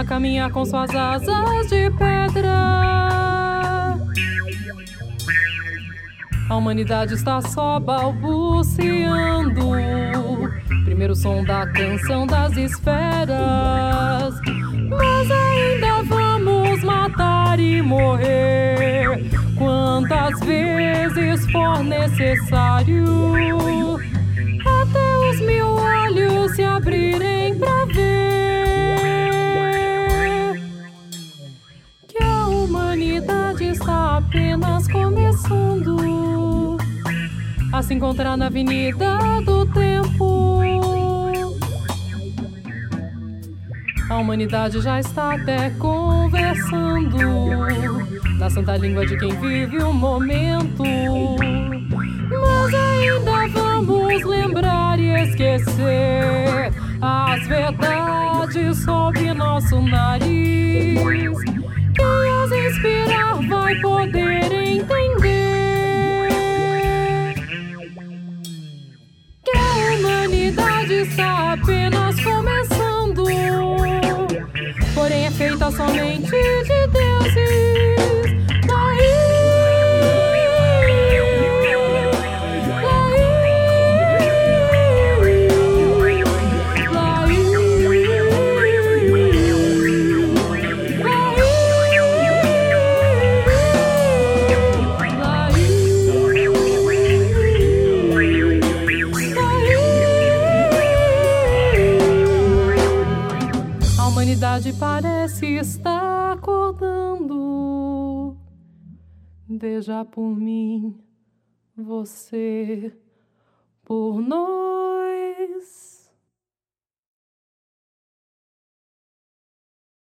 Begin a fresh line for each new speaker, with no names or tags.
a caminhar com suas asas de pedra. A humanidade está só balbuciando. Primeiro som da canção das esferas. Mas ainda vamos matar e morrer quantas vezes for necessário, até os 1000 olhos se abrirem pra ver que a humanidade está apenas começando a se encontrar na avenida do tempo. A humanidade já está até conversando na santa língua de quem vive o momento. Mas ainda vamos lembrar e esquecer as verdades sob nosso nariz. Quem as inspirar vai poder entender que a humanidade está apenas começando, porém é feita somente de deuses. A humanidade parece estar acordando. Veja por mim, você, por nós.